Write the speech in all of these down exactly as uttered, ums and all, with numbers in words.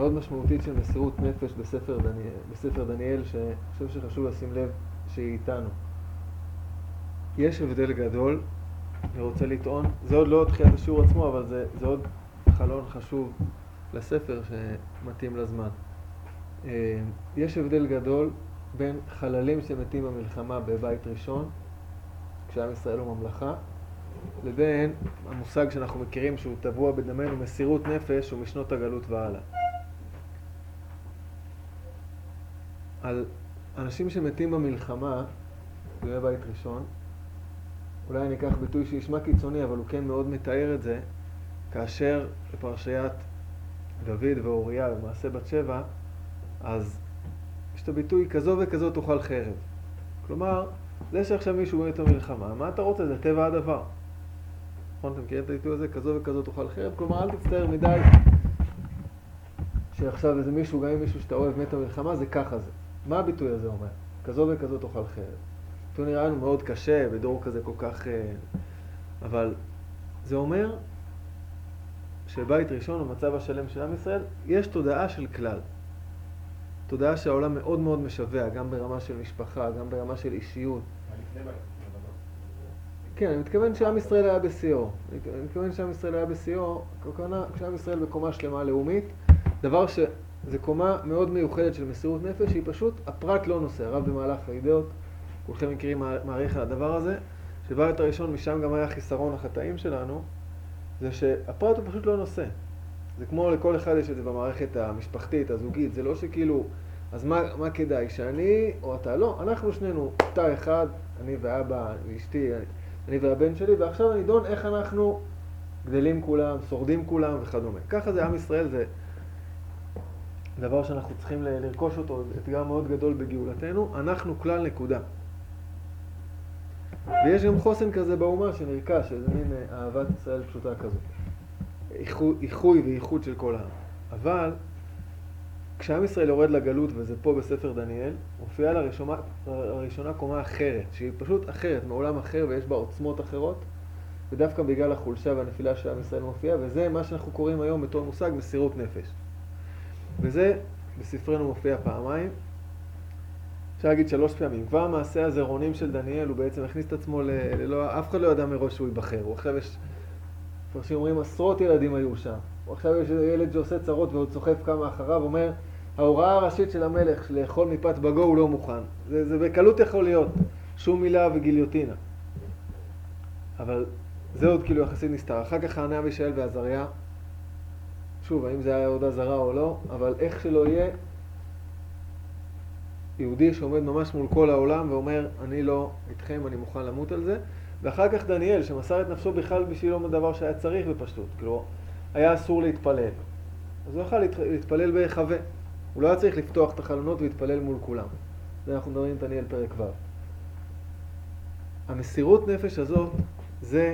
מאוד משמעותית של מסירות נפש בספר דניאל, בספר דניאל, שאני חושב שחשוב לשים לב שהיא איתנו. יש הבדל גדול, אני רוצה לטעון, זה עוד לא תחילת השיעור עצמו, אבל זה, זה עוד חלון חשוב לספר שמתאים לזמן. יש הבדל גדול בין חללים שמתים במלחמה בבית ראשון, כשעם ישראל הוא ממלכה, לבין המושג שאנחנו מכירים שהוא טבוע בדמנו, מסירות נפש, ומשנות הגלות והלאה. על אנשים שמתים במלחמה בימי בית ראשון, אולי אני אקח ביטוי שישמע קיצוני, אבל הוא כן מאוד מתאר את זה, כאשר בפרשיית דוד ואוריה במעשה בת שבע, אז יש את הביטוי כזו וכזו תאכל חרב. כלומר, זה שעכשיו מישהו מת במלחמה, מה אתה רוצה? זה טבע הדבר. נכון, אתם מכירים את הביטוי הזה? כזו וכזו תאכל חרב. כלומר, אל תצטער מדי שעכשיו איזה מישהו, גם אם מישהו שאתה אוהב מת במלחמה, זה ככה זה. מה הביטוי הזה אומר? כזו וכזו תאכל חרב. זה נראה לנו מאוד קשה, בדור כזה כל כך... אבל זה אומר שבית ראשון, במצב השלם של עם ישראל, יש תודעה של כלל. תודעה שהעולם מאוד מאוד משווה, גם ברמה של משפחה, גם ברמה של אישיות. כן, אני מתכוון שעם ישראל היה בשיאו. אני מתכוון שעם ישראל היה בשיאו, כשעם ישראל בקומה שלמה לאומית, דבר שזה קומה מאוד מיוחדת של מסירות נפש, שהיא פשוט, הפרט לא נושא. הרב במהלך האידאות, כולכם מכירים מעריך על הדבר הזה, שבית הראשון, משם גם היה חיסרון החטאים שלנו, זה שהפרט הוא פשוט לא נושא. זה כמו לכל אחד יש את זה במערכת המשפחתית, הזוגית, זה לא שכאילו, אז מה, מה כדאי, שאני או אתה? לא, אנחנו שנינו, תא אחד, אני ואבא, ואשתי, אני והבן שלי, ועכשיו אני דון איך אנחנו גדלים כולם, שורדים כולם וכדומה. ככה זה עם ישראל, זה דבר שאנחנו צריכים לרכוש אותו, זה אתגר מאוד גדול בגאולתנו, אנחנו כלל נקודה. ויש גם חוסן כזה באומה שנרכש, שזה מין אהבת ישראל פשוטה כזאת. איחוי וייחוד של כל העם. אבל כשעם ישראל יורד לגלות, וזה פה בספר דניאל, מופיעה לראשונה, לראשונה קומה אחרת, שהיא פשוט אחרת, מעולם אחר, ויש בה עוצמות אחרות, ודווקא בגלל החולשה והנפילה שעם ישראל מופיעה, וזה מה שאנחנו קוראים היום בתור מושג מסירות נפש. וזה בספרנו מופיע פעמיים, אפשר להגיד שלוש פעמים. כבר המעשה הזרעונים של דניאל, הוא בעצם הכניס את עצמו ל... ללא... אף אחד לא ידע מראש שהוא ייבחר. הוא עכשיו יש... פרשים אומרים, עשרות ילדים היו שם. הוא עכשיו יש ילד שעושה צרות ועוד סוחף כמה אחריו, אומר, ההוראה הראשית של המלך לאכול מפת בגו הוא לא מוכן. זה, זה בקלות יכול להיות. שום מילה וגיליוטינה. אבל זה עוד כאילו יחסית נסתר. אחר כך הענה מישאל ועזריה. שוב, האם זה היה עבודה זרה או לא, אבל איך שלא יהיה, יהודי שעומד ממש מול כל העולם ואומר, אני לא איתכם, אני מוכן למות על זה. ואחר כך דניאל, שמסר את נפשו בכלל בשבילו מדבר שהיה צריך בפשטות. כאילו, היה אסור להתפלל. אז הוא יכל להתפלל בהיחווה. הוא לא היה צריך לפתוח את החלונות ולהתפלל מול כולם. זה אנחנו מדברים עם דניאל פרק ו'. המסירות נפש הזאת, זה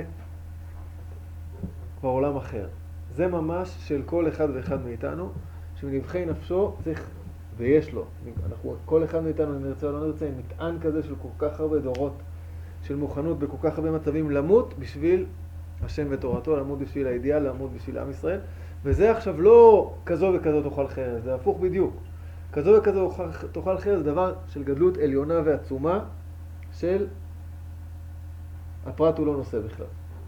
כבר עולם אחר. זה ממש של כל אחד ואחד מאיתנו, שמנבחי נפשו צריך... ויש לו, אנחנו, כל אחד מאיתנו, אם נרצה או לא נרצה, עם מטען כזה של כל כך הרבה דורות, של מוכנות בכל כך הרבה מצבים, למות בשביל השם ותורתו, למות בשביל האידיאל, למות בשביל עם ישראל. וזה עכשיו לא כזו וכזו תאכל חרב, זה הפוך בדיוק. כזו וכזו תאכל חרב זה דבר של גדלות עליונה ועצומה, של הפרט הוא לא נושא בכלל.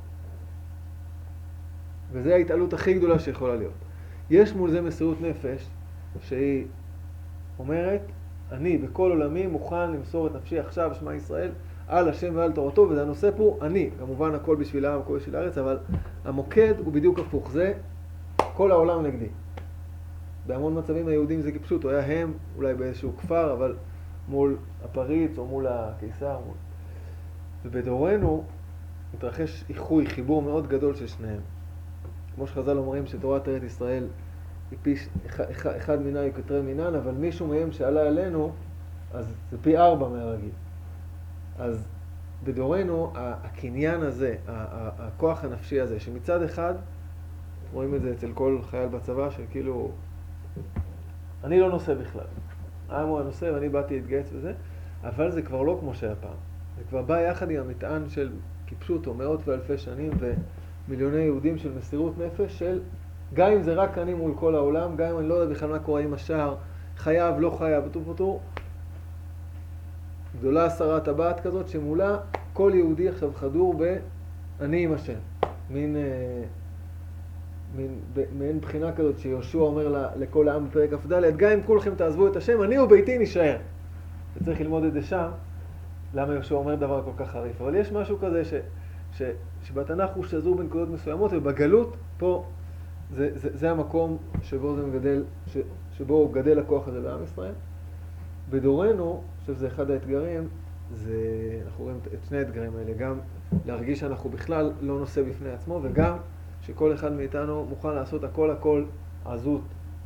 וזו ההתעלות הכי גדולה שיכולה להיות. יש מול זה מסירות נפש, שהיא אומרת, אני בכל עולמי מוכן למסור את נפשי עכשיו, שמע ישראל, על השם ועל תורתו, וזה הנושא פה, אני. כמובן הכל בשביל העם, הכל בשביל הארץ, אבל המוקד הוא בדיוק הפוך. זה כל העולם נגדי. בהמון מצבים היהודים זה כפשוט, הוא היה הם, אולי באיזשהו כפר, אבל מול הפריץ או מול הקיסר. מול... ובדורנו מתרחש איחוי, חיבור מאוד גדול של שניהם. כמו שחז"ל אומרים שתורת ארץ ישראל היא פי אחד, אחד מינה יקטרי מינן, אבל מישהו מהם שעלה אלינו, אז זה פי ארבע מהרגיל. אז בדורנו, הקניין הזה, הכוח הנפשי הזה, שמצד אחד, רואים את זה אצל כל חייל בצבא, שכאילו, אני לא נושא בכלל. העם הוא הנושא ואני באתי להתגייס וזה, אבל זה כבר לא כמו שהיה פעם. זה כבר בא יחד עם המטען של כיפשוט או מאות ואלפי שנים ומיליוני יהודים של מסירות נפש של גם אם זה רק אני מול כל העולם, גם אם אני לא יודע בכלל מה קורה עם השער, חייב, לא חייב, פטור פטור, גדולה עשרה טבעת כזאת שמולה כל יהודי עכשיו חדור ב"אני עם השם". מין, אה, מין, מין בחינה כזאת שיהושע אומר לה, לכל העם בפרק כ"ד, גם אם כולכם תעזבו את השם, אני וביתי נשאר. וצריך ללמוד את זה שם, למה יהושע אומר דבר כל כך חריף. אבל יש משהו כזה ש, ש, שבתנ"ך הוא שזור בנקודות מסוימות, ובגלות פה זה, זה, זה המקום שבו זה מגדל, ש, שבו גדל הכוח הזה בעם ישראל. בדורנו, אני חושב שזה אחד האתגרים, זה, אנחנו רואים את שני האתגרים האלה, גם להרגיש שאנחנו בכלל לא נושא בפני עצמו, וגם שכל אחד מאיתנו מוכן לעשות הכל הכל עזות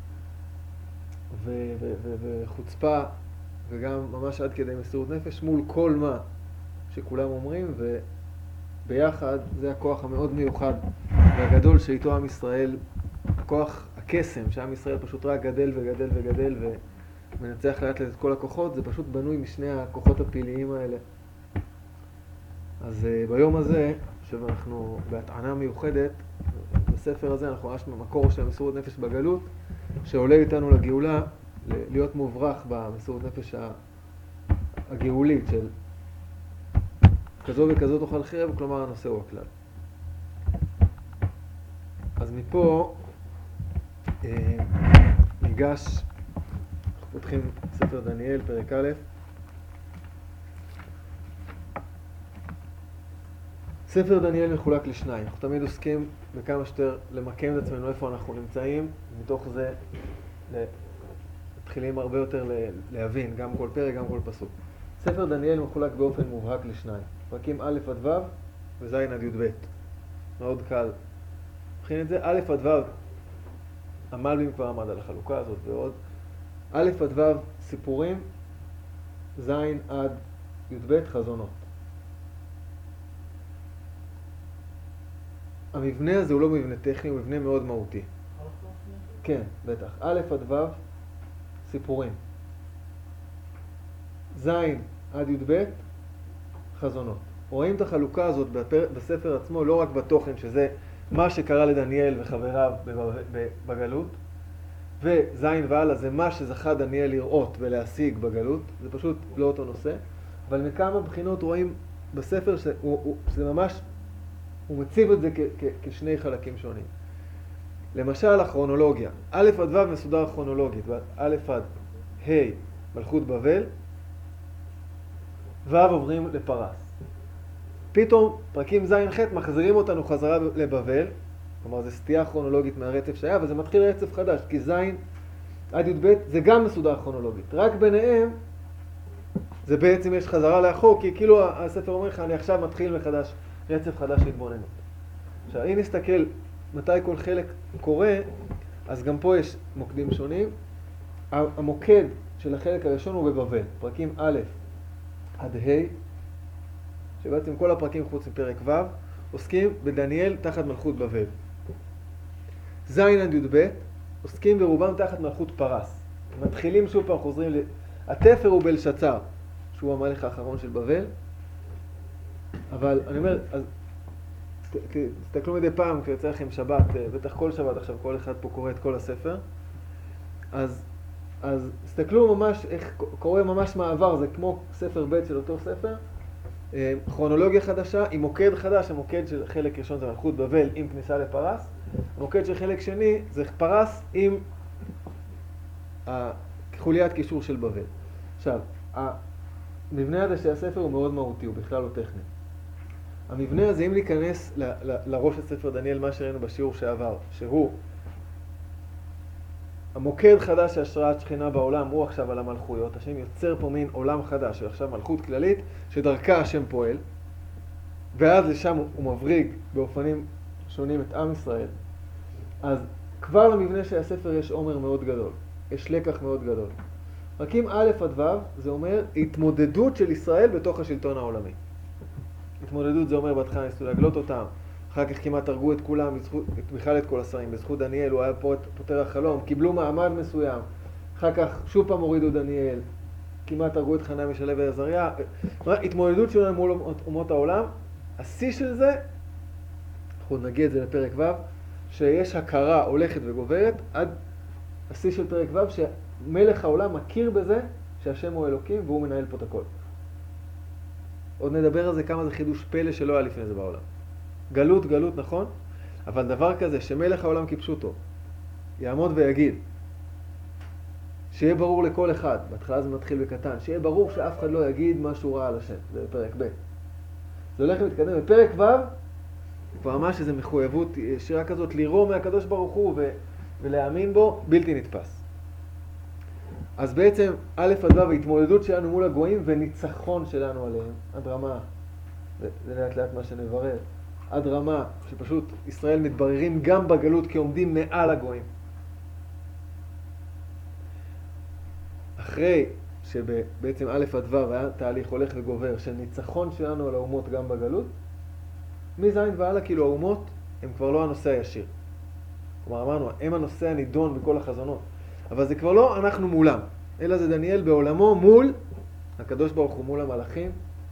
ו- ו- ו- וחוצפה, וגם ממש עד כדי מסירות נפש מול כל מה שכולם אומרים, וביחד זה הכוח המאוד מיוחד והגדול שאיתו עם ישראל, הכוח הקסם שעם ישראל פשוט רק גדל וגדל וגדל ומנצח לאט לאט את כל הכוחות, זה פשוט בנוי משני הכוחות הפעיליים האלה. אז uh, ביום הזה, שאנחנו בהטענה מיוחדת, בספר הזה אנחנו ממש במקור של מסירות נפש בגלות, שעולה איתנו לגאולה, להיות מוברח במסירות נפש הגאולית של כזו וכזו תאכל חרב, כלומר הנושא הוא הכלל. אז מפה אה, ניגש, אנחנו פותחים ספר דניאל, פרק א'. ספר דניאל מחולק לשניים. אנחנו תמיד עוסקים בכמה שיותר למקם את עצמנו איפה אנחנו נמצאים, ומתוך זה מתחילים הרבה יותר להבין, גם כל פרק, גם כל פסוק. ספר דניאל מחולק באופן מובהק לשניים. פרקים א' עד ו' וז' עד י"ב. מאוד קל. מבחין את זה, א' עד ו', המלבים כבר עמד על החלוקה הזאת ועוד. א' עד ו' סיפורים, ז' עד י"ב חזונות. המבנה הזה הוא לא מבנה טכני, הוא מבנה מאוד מהותי. כן, בטח. א' עד ו' סיפורים. ז' עד י"ב חזונות. רואים את החלוקה הזאת בפר... בספר עצמו, לא רק בתוכן, שזה מה שקרה לדניאל וחבריו בגלות, וז' והלאה זה מה שזכה דניאל לראות ולהשיג בגלות, זה פשוט לא אותו נושא, אבל מכמה בחינות רואים בספר שהוא, הוא, שזה ממש, הוא מציב את זה כ, כ, כשני חלקים שונים. למשל הכרונולוגיה, א' עד ו' מסודר כרונולוגית, א' עד ה' מלכות בבל, ו' עוברים לפרס. פתאום פרקים ז' ח' מחזירים אותנו חזרה לבבל, כלומר זה סטייה כרונולוגית מהרצף שהיה, וזה מתחיל רצף חדש, כי ז' עד י"ב זה גם מסודר כרונולוגית. רק ביניהם זה בעצם יש חזרה לאחור, כי כאילו הספר אומר לך, אני עכשיו מתחיל מחדש, רצף חדש להתבוננות. עכשיו, אם נסתכל מתי כל חלק קורה, אז גם פה יש מוקדים שונים. המוקד של החלק הראשון הוא בבבל, פרקים א' עד ה', שבעצם כל הפרקים חוץ מפרק ו' עוסקים בדניאל תחת מלכות בבל. ז' עד י"ב עוסקים ברובם תחת מלכות פרס. מתחילים שוב פעם, חוזרים ל... התפר הוא בלשצר, שהוא המלך האחרון של בבל. אבל אני אומר, אז תסתכלו מדי פעם, כי יוצא לכם שבת, בטח כל שבת עכשיו, כל אחד פה קורא את כל הספר. אז, אז תסתכלו ממש איך קורה ממש מעבר, זה כמו ספר ב' של אותו ספר. כרונולוגיה חדשה עם מוקד חדש, המוקד של חלק ראשון זה מלכות בבל עם כניסה לפרס. המוקד של חלק שני זה פרס עם חוליית קישור של בבל. עכשיו, המבנה הזה של הספר הוא מאוד מהותי, הוא בכלל לא טכני. המבנה הזה, אם להיכנס ל- ל- לראש הספר דניאל, מה שראינו בשיעור שעבר, שהוא המוקד חדש שהשראת שכינה בעולם, הוא עכשיו על המלכויות. השם יוצר פה מין עולם חדש, שעכשיו מלכות כללית, שדרכה השם פועל, ואז לשם הוא מבריג באופנים שונים את עם ישראל. אז כבר למבנה של הספר יש עומר מאוד גדול, יש לקח מאוד גדול. פרקים א' עד ו' זה אומר התמודדות של ישראל בתוך השלטון העולמי. התמודדות זה אומר בהתחלה ניסו להגלות אותם, אחר כך כמעט הרגו את כולם, בזכות, בכלל את כל השרים, בזכות דניאל, הוא היה פותר החלום, קיבלו מעמד מסוים, אחר כך שוב פעם הורידו דניאל, כמעט הרגו את חנה משלב ועזריה, התמודדות שלנו מול אומות העולם. השיא של זה, אנחנו נגיע את זה לפרק ו', שיש הכרה הולכת וגוברת עד השיא של פרק ו' שמלך העולם מכיר בזה שהשם הוא אלוקים והוא מנהל פה את הכל. עוד נדבר על זה כמה זה חידוש פלא שלא היה לפני זה בעולם. גלות, גלות, נכון? אבל דבר כזה שמלך העולם כפשוטו יעמוד ויגיד, שיהיה ברור לכל אחד, בהתחלה זה מתחיל בקטן, שיהיה ברור שאף אחד לא יגיד משהו רע על השם, זה בפרק ב'. זה הולך ומתקדם. בפרק ו' כבר ממש איזו מחויבות ישירה כזאת, לירוא מהקדוש ברוך הוא ו- ולהאמין בו, בלתי נתפס. אז בעצם א' עד ו' ההתמודדות שלנו מול הגויים וניצחון שלנו עליהם, עד רמה, זה, זה לאט לאט מה שנברר, עד רמה שפשוט ישראל מתבררים גם בגלות כעומדים מעל הגויים. אחרי שבעצם א' עד ו' היה תהליך הולך וגובר של ניצחון שלנו על האומות גם בגלות, מזין והלאה כאילו האומות הם כבר לא הנושא הישיר. כלומר אמרנו, הם הנושא הנידון בכל החזונות. אבל זה כבר לא אנחנו מולם, אלא זה דניאל בעולמו מול הקדוש ברוך הוא, מול המלאכים,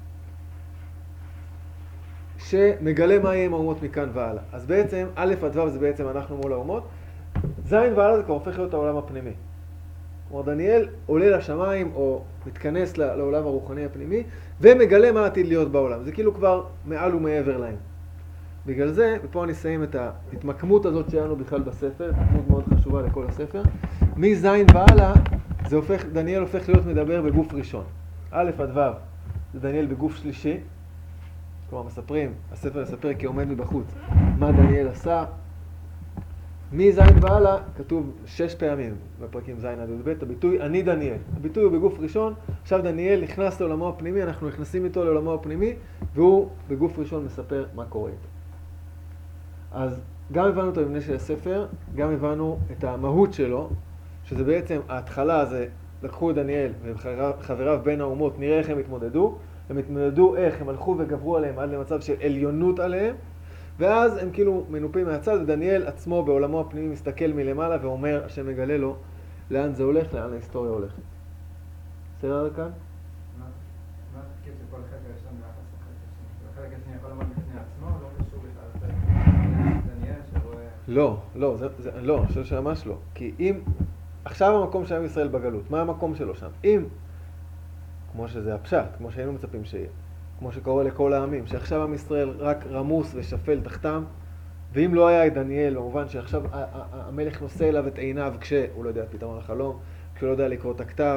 שמגלה מה יהיה עם האומות מכאן והלאה. אז בעצם א' עד ו' זה בעצם אנחנו מול האומות, זין והלאה זה כבר הופך להיות העולם הפנימי. כלומר דניאל עולה לשמיים או מתכנס לעולם הרוחני הפנימי ומגלה מה עתיד להיות בעולם. זה כאילו כבר מעל ומעבר להם. בגלל זה, ופה אני אסיים את ההתמקמות הזאת שלנו בכלל בספר, התמקמות מאוד חשובה לכל הספר. מזין והלאה, זה הופך, דניאל הופך להיות מדבר בגוף ראשון. א' עד ו' זה דניאל בגוף שלישי. כלומר מספרים, הספר מספר כי עומד מבחוץ מה דניאל עשה. מזין והלאה כתוב שש פעמים בפרקים זין עד י"ב, הביטוי אני דניאל. הביטוי הוא בגוף ראשון, עכשיו דניאל נכנס לעולמו הפנימי, אנחנו נכנסים איתו לעולמו הפנימי, והוא בגוף ראשון מספר מה קורה איתו. אז גם הבנו את המבנה של הספר, גם הבנו את המהות שלו, שזה בעצם ההתחלה זה, לקחו את דניאל וחבריו בין האומות, נראה איך הם התמודדו, הם התמודדו איך, הם הלכו וגברו עליהם עד למצב של עליונות עליהם, ואז הם כאילו מנופים מהצד, ודניאל עצמו בעולמו הפנימי מסתכל מלמעלה ואומר, השם מגלה לו, לאן זה הולך, לאן ההיסטוריה הולכת. בסדר כאן? מה התפקיד של כל חלק הראשון ביחס לחלק השני? החלק השני יכול לומר בפני עצמו, לא קשור בכלל דניאל שרואה... לא, לא, זה, זה, לא, אני חושב שממש לא. כי אם, עכשיו המקום של עם ישראל בגלות, מה המקום שלו שם? אם, כמו שזה הפשט, כמו שהיינו מצפים שיהיה, כמו שקורה לכל העמים, שעכשיו עם ישראל רק רמוס ושפל תחתם, ואם לא היה את דניאל, במובן שעכשיו המלך נושא אליו את עיניו כשהוא לא יודע את פתרון החלום, כשהוא לא יודע לקרוא את הכתב,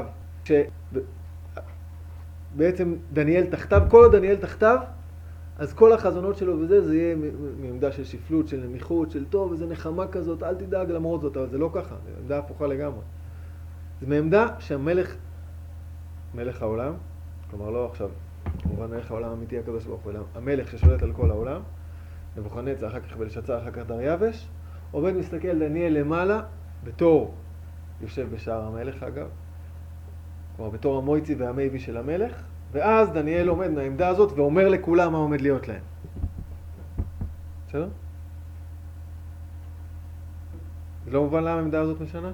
כשבעצם דניאל תחתיו, כל עוד דניאל תחתיו, אז כל החזונות שלו וזה, זה יהיה מעמדה של שפלות, של נמיכות, של טוב, איזה נחמה כזאת, אל תדאג למרות זאת, אבל זה לא ככה, זה עמדה הפוכה לגמרי. זה מעמדה שהמלך, מלך העולם, כלומר לא עכשיו, כמובן מלך העולם האמיתי הקדוש ברוך הוא, אלא המלך ששולט על כל העולם, נבוכדנצר, אחר כך בלשאצר, אחר כך דריווש, עובד מסתכל דניאל למעלה, בתור, יושב בשער המלך אגב, כלומר בתור המויצי והמייבי של המלך, ואז דניאל עומד מהעמדה הזאת ואומר לכולם מה עומד להיות להם. בסדר? זה לא מובן למה העמדה הזאת משנה?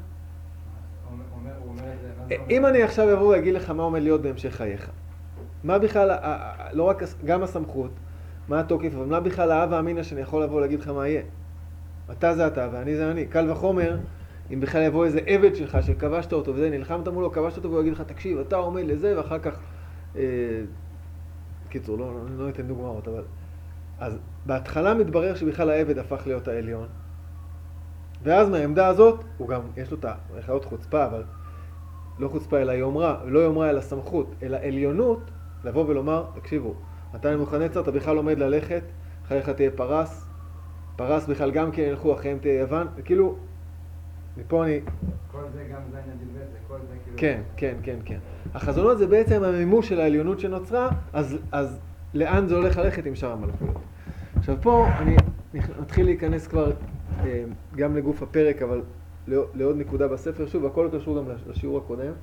אם אני עכשיו אבוא ואגיד לך מה עומד להיות בהמשך חייך, מה בכלל, לא רק גם הסמכות, מה התוקף, אבל מה בכלל האב האמינא שאני יכול לבוא להגיד לך מה יהיה? אתה זה אתה ואני זה אני. קל וחומר, אם בכלל יבוא איזה עבד שלך שכבשת אותו וזה, נלחמת מולו, כבשת אותו והוא יגיד לך, תקשיב, אתה עומד לזה, ואחר כך, אה, קיצור, לא, לא, לא אתן דוגמאות, אבל... אז בהתחלה מתברר שבכלל העבד הפך להיות העליון, ואז מהעמדה הזאת, הוא גם, יש לו את החיות חוצפה, אבל לא חוצפה אלא יומרה, לא יומרה אלא סמכות, אלא עליונות, לבוא ולומר, תקשיבו, אתה נבוכדנצר, אתה בכלל עומד ללכת, אחריך תהיה פרס, פרס בכלל גם כן ילכו, אחריהם תהיה יוון, וכאילו, מפה אני... כל זה גם זין עד י"ב, זה כל זה כאילו... כן, כן, כן, כן. החזונות זה בעצם המימוש של העליונות שנוצרה, אז, אז לאן זה הולך ללכת עם שאר המלכויות. עכשיו פה אני מתחיל להיכנס כבר אה, גם לגוף הפרק, אבל לעוד נקודה בספר, שוב, הכל קשור גם לשיעור הקודם.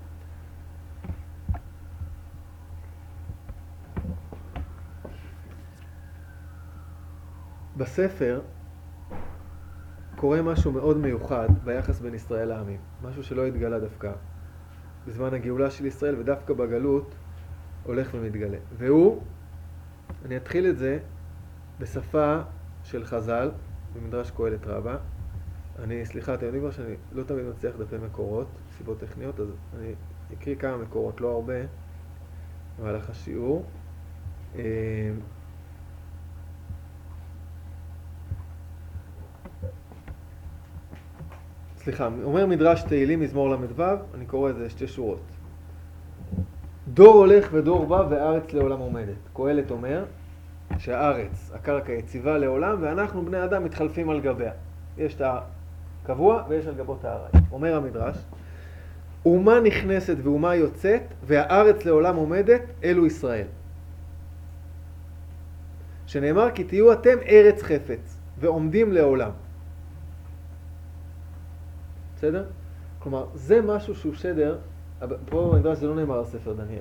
בספר קורה משהו מאוד מיוחד ביחס בין ישראל לעמים. משהו שלא התגלה דווקא בזמן הגאולה של ישראל, ודווקא בגלות הולך ומתגלה. והוא, אני אתחיל את זה בשפה של חז"ל, במדרש קהלת רבה. אני, סליחה, אתם יודעים כבר שאני לא תמיד מצליח דפי מקורות, סיבות טכניות, אז אני אקריא כמה מקורות, לא הרבה, במהלך השיעור. סליחה, אומר מדרש תהילים מזמור למ"ו, אני קורא איזה שתי שורות. דור הולך ודור בא והארץ לעולם עומדת. קהלת אומר שהארץ, הקרקע יציבה לעולם, ואנחנו בני אדם מתחלפים על גביה. יש את הקבוע ויש על גבות הארץ. אומר המדרש, אומה נכנסת ואומה יוצאת, והארץ לעולם עומדת, אלו ישראל. שנאמר כי תהיו אתם ארץ חפץ, ועומדים לעולם. בסדר? כלומר, זה משהו שהוא שדר, פה במדרש זה לא נאמר על ספר דניאל.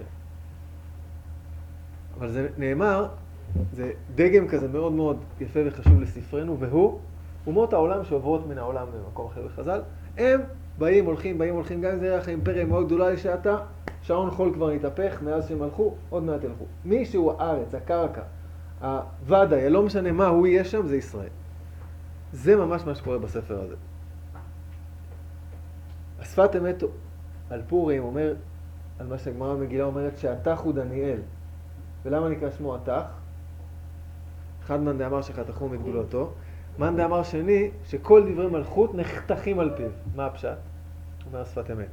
אבל זה נאמר, זה דגם כזה מאוד מאוד יפה וחשוב לספרנו, והוא, אומות העולם שעוברות מן העולם במקום אחר בחז"ל, הם באים, הולכים, באים, הולכים, גם אם זה יהיה לך אימפריה מאוד גדולה לשעתה, שעון חול כבר התהפך, מאז שהם הלכו, עוד מעט ילכו. מי שהוא הארץ, הקרקע, הוודאי, לא משנה מה הוא יהיה שם, זה ישראל. זה ממש מה שקורה בספר הזה. השפת אמת על פורים אומר, על מה שהגמרא במגילה אומרת, שהתך הוא דניאל. ולמה נקרא שמו התך? אחד מאן דאמר שחתכו מגדולתו. מאן דאמר שני, שכל דברי מלכות נחתכים על פיו. מה הפשט? אומר השפת אמת.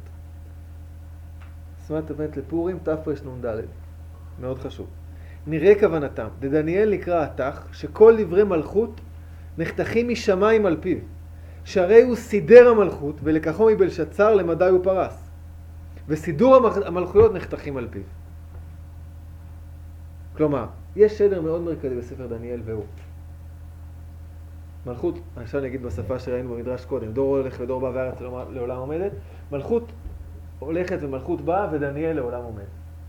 שפת אמת לפורים, תרנ"ד. מאוד חשוב. נראה כוונתם. דדניאל נקרא התך, שכל דברי מלכות נחתכים משמיים על פיו. שהרי הוא סידר המלכות, ולקחו מבלשצר למדי ופרס. וסידור המלכויות נחתכים על פיו. כלומר, יש שדר מאוד מרכזי בספר דניאל והוא. מלכות, עכשיו אני אגיד בשפה שראינו במדרש קודם, דור הולך ודור בא והארץ לעולם עומדת. מלכות הולכת ומלכות באה ודניאל לעולם עומד.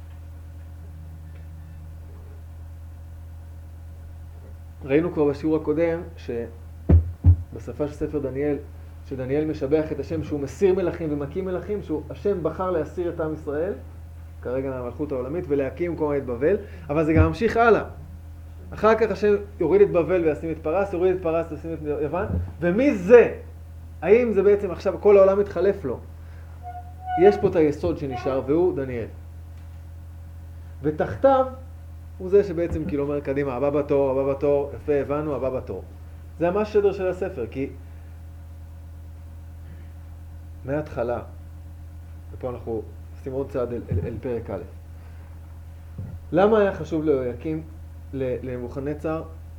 ראינו כבר בשיעור הקודם שבשפה של ספר דניאל, שדניאל משבח את השם שהוא מסיר מלכים ומקים מלכים, שהשם בחר להסיר את עם ישראל, כרגע מהמלכות העולמית, ולהקים כמו את בבל, אבל זה גם ממשיך הלאה. אחר כך השם יוריד את בבל וישים את פרס, יוריד את פרס וישים את יוון, ומי זה? האם זה בעצם עכשיו כל העולם מתחלף לו? יש פה את היסוד שנשאר, והוא דניאל. ותחתיו הוא זה שבעצם כאילו אומר קדימה, הבא בתור, הבא בתור, יפה, הבנו, הבא בתור. זה ממש שדר של הספר, כי מההתחלה, ופה אנחנו עושים עוד צעד אל, אל, אל פרק א'. למה היה חשוב ליהויקים, לנבוכדנצר,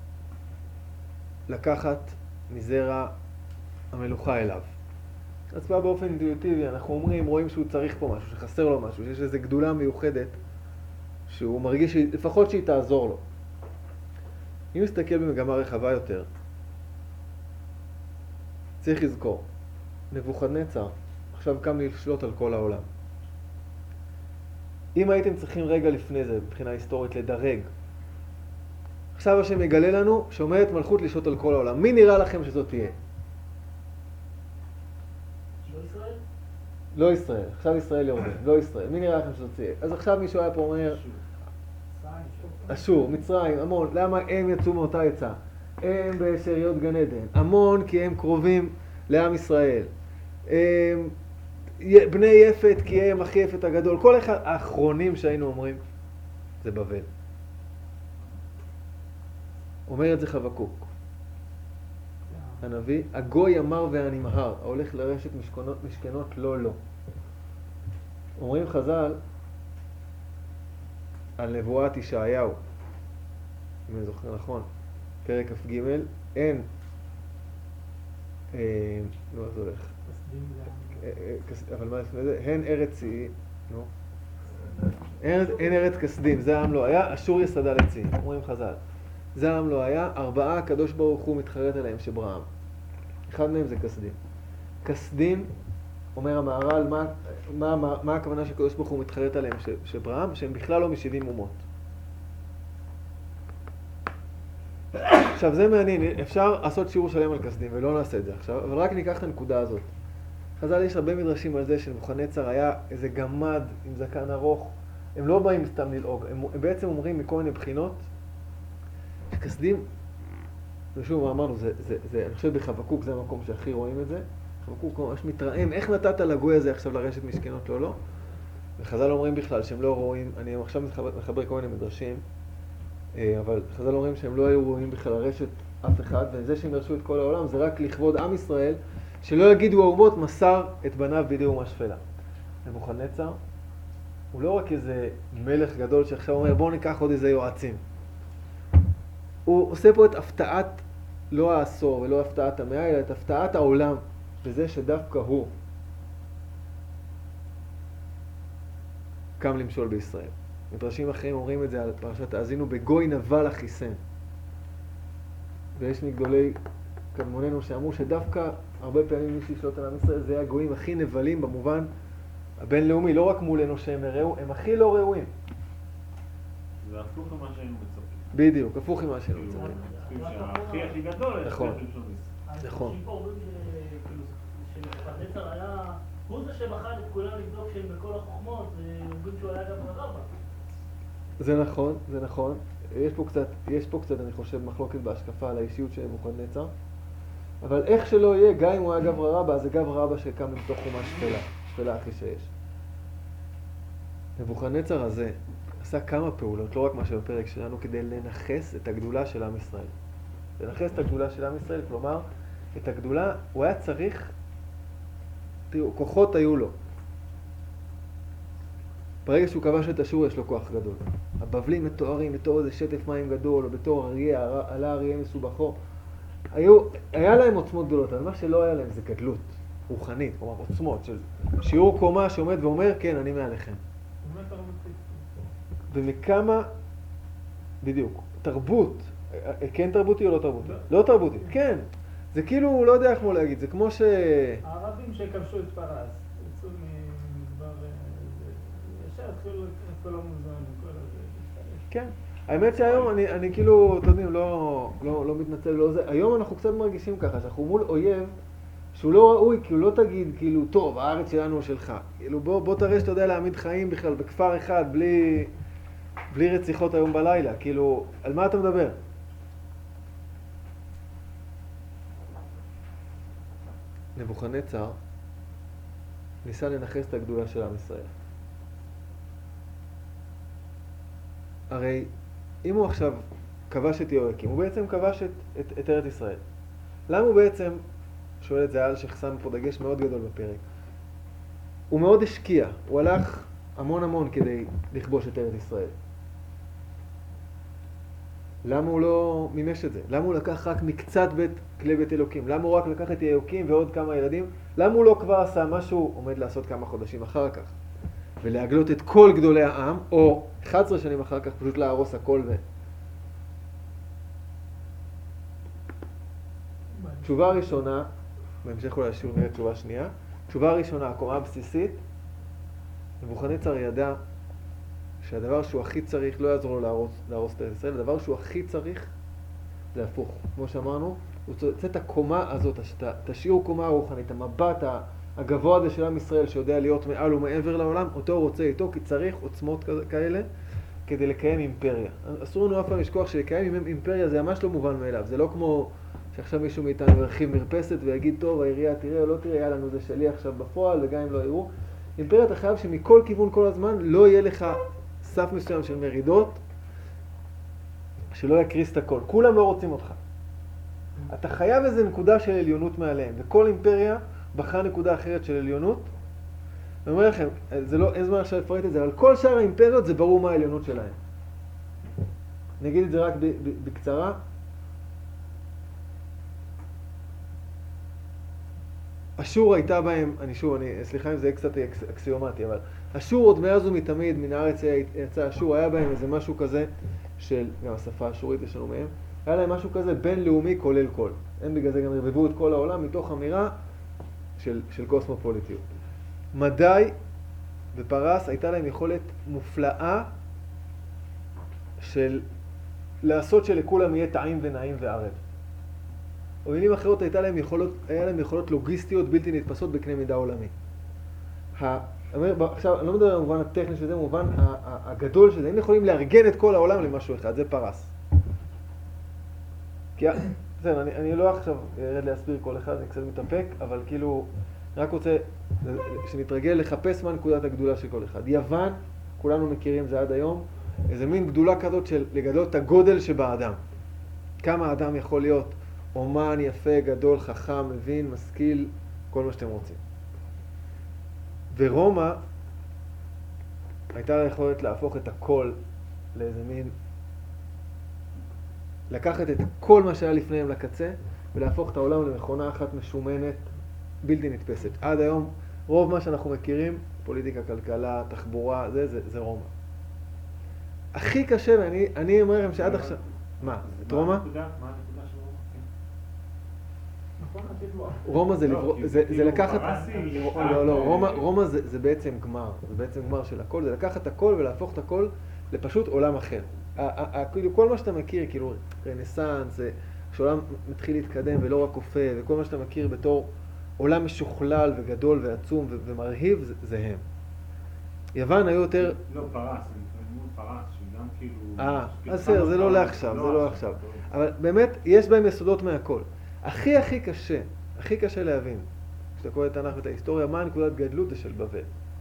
לקחת מזרע המלוכה אליו? אז בא באופן אינטואיטיבי, אנחנו אומרים, רואים שהוא צריך פה משהו, שחסר לו משהו, שיש איזו גדולה מיוחדת, שהוא מרגיש לפחות שהיא תעזור לו. אם נסתכל במגמה רחבה יותר, צריך לזכור, נבוכדנצר עכשיו קם לשלוט על כל העולם. אם הייתם צריכים רגע לפני זה, מבחינה היסטורית, לדרג, עכשיו השם יגלה לנו שעומדת מלכות לשלוט על כל העולם. מי נראה לכם שזאת תהיה? לא ישראל? לא ישראל. עכשיו ישראל יורדים. לא ישראל. מי נראה לכם שזאת תהיה? אז עכשיו מישהו היה פה אומר, אשור, מצרים, המון. למה הם יצאו מאותה יצא? הם בשאריות גן עדן. המון כי הם קרובים לעם ישראל. הם בני יפת כי הם אחי יפת הגדול. כל אחד האחרונים שהיינו אומרים זה בבל. אומר את זה חבקוק הנביא, הגוי אמר והנמהר, ההולך לרשת משכנות, משכנות לא לא. אומרים חז"ל על נבואת ישעיהו, אם אני זוכר נכון, פרק כ"ג, אין, אה, לא, זה הולך, אבל מה לפני זה? הן ארץ היא, נו, אין, אין ארץ כסדים, זה העם לא היה, אשור יסדה לצי, אומרים חז"ל. זה העם לא היה, ארבעה הקדוש ברוך הוא מתחרט עליהם שברעם. אחד מהם זה כסדים. כסדים, אומר המהר"ל, מה, מה, מה, מה הכוונה שהקדוש ברוך הוא מתחרט עליהם ש, שברעם? שהם בכלל לא משבעים אומות. עכשיו זה מעניין, אפשר לעשות שיעור שלם על כסדים ולא נעשה את זה עכשיו, אבל רק ניקח את הנקודה הזאת. חז"ל יש הרבה מדרשים על זה שנבוכדנצר היה איזה גמד עם זקן ארוך. הם לא באים סתם ללעוג, הם, הם בעצם אומרים מכל מיני בחינות, שכסדים ושוב אמרנו, זה, זה, זה, אני חושב בחבקוק זה המקום שהכי רואים את זה. חבקוק ממש מתרעם, איך נתת לגוי הזה עכשיו לרשת משכנות לו, לא? וחז"ל אומרים בכלל שהם לא רואים, אני עכשיו מחבר כל מיני מדרשים, אבל חז"ל אומרים שהם לא היו רואים בכלל לרשת אף אחד, וזה שהם ירשו את כל העולם זה רק לכבוד עם ישראל, שלא יגידו האומות מסר את בניו בידי אומה שפלה. נבוכדנצר הוא לא רק איזה מלך גדול שעכשיו אומר בואו ניקח עוד איזה יועצים. הוא עושה פה את הפתעת, לא העשור ולא הפתעת המאה, אלא את הפתעת העולם, בזה שדווקא הוא קם למשול בישראל. מדרשים אחרים אומרים את זה על פרשת האזינו, בגוי נבל אחיסם. ויש מגדולי קדמוננו שאמרו שדווקא הרבה פעמים מי שישלוט על עם ישראל זה הגויים הכי נבלים במובן הבינלאומי, לא רק מולנו שהם הראו, הם הכי לא ראויים. זה הפוך ממה שהיינו מצפים. בדיוק, הפוך ממה שהיינו מצפים. שהכי הכי גדול, נכון. נכון. נכון. אנשים פה אומרים שנבוכדנצר היה, הוא זה שבחר את כולם לבדוק שהם בכל החוכמות, אומרים שהוא היה גם רבא. זה נכון, זה נכון. יש פה קצת, יש פה קצת, אני חושב, מחלוקת בהשקפה על האישיות של נבוכדנצר. אבל איך שלא יהיה, גם אם הוא היה גברא רבא, זה גברא רבא שקם מתוך חומה שפלה, שפלה הכי שיש. נבוכדנצר הזה עשה כמה פעולות, לא רק מה שבפרק שלנו, כדי לנחס את הגדולה של עם ישראל. לנחס את הגדולה של עם ישראל, כלומר, את הגדולה, הוא היה צריך, תראו, כוחות היו לו. ברגע שהוא כבש את אשור יש לו כוח גדול. הבבלים מתוארים בתור איזה שטף מים גדול, או בתור אריה, עלה אריה מסובכו. היו, היה להם עוצמות גדולות, אבל מה שלא היה להם זה גדלות רוחנית, כלומר עוצמות של שיעור קומה שעומד ואומר, כן, אני מעליכם. ומכמה, בדיוק, תרבות, כן תרבותי או לא תרבותי? לא תרבותית, כן. זה כאילו, לא יודע איך כמו להגיד, זה כמו ש... הערבים שכבשו את פרס, יצאו מדבר, ישר התחילו את כל המוזיאון, כל הזה. כן. האמת שהיום אני, אני כאילו, אתם יודעים, לא, לא, לא מתנצל, לא זה. היום אנחנו קצת מרגישים ככה, שאנחנו מול אויב שהוא לא ראוי, כאילו לא תגיד, כאילו, טוב, הארץ שלנו או שלך. כאילו, בוא, בוא תראה שאתה יודע להעמיד חיים בכלל בכפר אחד, בלי, בלי רציחות היום בלילה. כאילו, על מה אתה מדבר? נבוכדנצר ניסה לנחס את הגדולה של עם ישראל. הרי אם הוא עכשיו כבש את יהויקים, הוא בעצם כבש את, את, את ארץ ישראל. למה הוא בעצם, שואל את זה על שחסם פה דגש מאוד גדול בפרק, הוא מאוד השקיע, הוא הלך המון המון כדי לכבוש את ארץ ישראל. למה הוא לא מימש את זה? למה הוא לקח רק מקצת בית, כלי בית אלוקים? למה הוא רק לקח את יהויקים ועוד כמה ילדים? למה הוא לא כבר עשה משהו עומד לעשות כמה חודשים אחר כך? ולהגלות את כל גדולי העם, או אחת עשרה שנים אחר כך פשוט להרוס הכל ו... תשובה ראשונה, בהמשך אולי שיעור נראה תשובה שנייה, תשובה ראשונה, הקומה הבסיסית, נבוכדנצר ידע שהדבר שהוא הכי צריך, לא יעזור לו להרוס, להרוס את ארץ ישראל, הדבר שהוא הכי צריך זה הפוך. כמו שאמרנו, הוא רוצה את הקומה הזאת, את השיעור קומה הרוחנית, המבט הגבוה הזה של עם ישראל שיודע להיות מעל ומעבר לעולם, אותו הוא רוצה איתו, כי צריך עוצמות כאלה כדי לקיים אימפריה. אסור לנו אף פעם לשכוח שלקיים אימפריה זה ממש לא מובן מאליו. זה לא כמו שעכשיו מישהו מאיתנו ירחיב מרפסת ויגיד, טוב, העירייה תראה או לא תראה, היה לנו זה שלי עכשיו בפועל, וגם אם לא יראו. אימפריה אתה חייב שמכל כיוון כל הזמן לא יהיה לך סף מסוים של מרידות, שלא יקריס את הכל. כולם לא רוצים אותך. אתה חייב איזו נקודה של עליונות מעליהם, וכל אימפריה בחרה נקודה אחרת של עליונות. אני אומר לכם, זה לא, אין זמן עכשיו לפרט את זה, אבל כל שאר האימפריות זה ברור מה העליונות שלהם. אני אגיד את זה רק ב- ב- בקצרה. אשור הייתה בהם, אני שוב, אני, סליחה אם זה קצת אקסיומטי, אבל אשור עוד מאז ומתמיד, מן הארץ יצא אשור, היה בהם איזה משהו כזה של, גם השפה האשורית יש לנו מהם, היה להם משהו כזה בינלאומי כולל כל. הם בגלל זה גם רבבו את כל העולם מתוך אמירה של, של קוסמופוליטיות. מדי בפרס הייתה להם יכולת מופלאה של לעשות שלכולם יהיה טעים ונעים וערב. או מילים אחרות הייתה להם יכולות, היה להם יכולות לוגיסטיות בלתי נתפסות בקנה מידה עולמי. ה, עכשיו, אני לא מדבר במובן הטכני של זה, במובן הגדול של זה. הם יכולים לארגן את כל העולם למשהו אחד, זה פרס. כי בסדר, אני, אני לא עכשיו ארד להסביר כל אחד, אני קצת מתאפק, אבל כאילו, רק רוצה שנתרגל לחפש מה נקודת הגדולה של כל אחד. יוון, כולנו מכירים זה עד היום, איזה מין גדולה כזאת של לגלות את הגודל שבאדם. כמה האדם יכול להיות אומן, יפה, גדול, חכם, מבין, משכיל, כל מה שאתם רוצים. ורומא הייתה לה יכולת להפוך את הכל לאיזה מין, לקחת את כל מה שהיה לפניהם לקצה ולהפוך את העולם למכונה אחת משומנת, בלתי נתפסת. עד היום רוב מה שאנחנו מכירים, פוליטיקה, כלכלה, תחבורה, זה, זה, זה רומא. הכי קשה, ואני אני אומר לכם שעד עכשיו... מה? את רומא? מה הנקודה של רומא? נכון, התקווה. רומא זה לא, לברוא- כי זה כאילו זה לקחת... פרסי, לא, לא, אה, רומא- רומא זה זה בעצם גמר, זה בעצם גמר של הכל, זה לקחת הכל ולהפוך את הכל לפשוט עולם אחר. ה- ה- ה- כאילו כל מה שאתה מכיר, כאילו רנסנס, זה- כשעולם מתחיל להתקדם ולא רק קופה, וכל מה שאתה מכיר בתור עולם משוכלל וגדול ועצום ו- ומרהיב, זה- זה הם. יוון היו יותר... לא, פרס, אני מתכוון פרס, שגם כאילו... אה, כאילו אז בסדר, זה לא פרס, לעכשיו, זה לא עכשיו. אבל באמת, יש בהם יסודות מהכל. הכי הכי קשה, הכי קשה להבין, כשאתה קורא את התנ"ך ואת ההיסטוריה, מה הנקודת גדלות זה של בבל.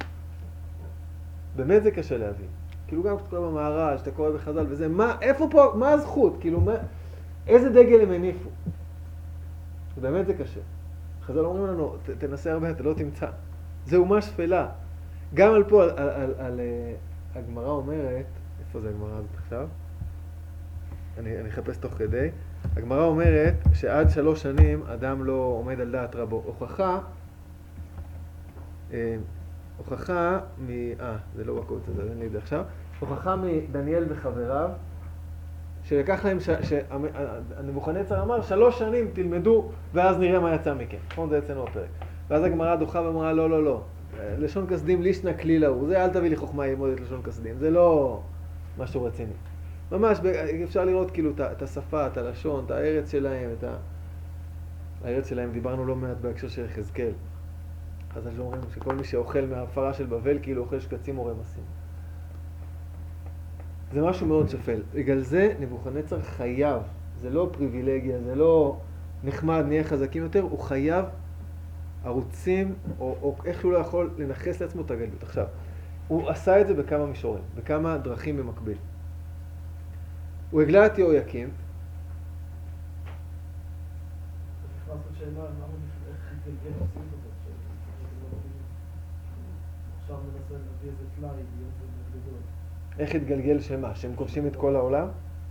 באמת זה קשה להבין. כאילו גם כשאתה קורא במהר"ל, כשאתה קורא בחז"ל וזה, מה, איפה פה, מה הזכות? כאילו, מה, איזה דגל הם הניפו? באמת זה קשה. חז"ל אומרים לנו, ת, תנסה הרבה, אתה לא תמצא. זה אומה שפלה. גם על פה, על, על, על, על uh, הגמרא אומרת, איפה זה הגמרא הזאת עכשיו? אני, אני אחפש תוך כדי. הגמרא אומרת שעד שלוש שנים אדם לא עומד על דעת רבו. הוכחה, אה, הוכחה מ... אה, זה לא בקוץ הזה, אין לי את זה עכשיו. הוכחה מדניאל וחבריו, שלקח להם, ש... שהנבוכדנצר אמר, שלוש שנים תלמדו ואז נראה מה יצא מכם. נכון, זה אצלנו בפרק. ואז הגמרא דוחה ואמרה, לא, לא, לא. לשון כסדים לישנא כלילה הוא. זה אל תביא לי חוכמה ללמוד את לשון כסדים. זה לא משהו רציני. ממש, אפשר לראות כאילו את השפה, את הלשון, את הארץ שלהם, את ה... הארץ שלהם דיברנו לא מעט בהקשר של יחזקאל. אז אנחנו אומרים שכל מי שאוכל מההפרה של בבל כאילו אוכל שקצים או רמסים. זה משהו מאוד שפל. בגלל זה נבוכדנצר חייב, זה לא פריבילגיה, זה לא נחמד, נהיה חזקים יותר, הוא חייב ערוצים, או, או איך שהוא לא יכול לנחס לעצמו את הגדלות. עכשיו, הוא עשה את זה בכמה מישורים, בכמה דרכים במקביל. הוא הגלה את יהויקים. נכנס לשאלה, למה איך התגלגל המציאות הזאת, עכשיו מנסה להביא איזה טלאי, להיות זה גדול. איך התגלגל שמה? שהם כובשים את כל העולם?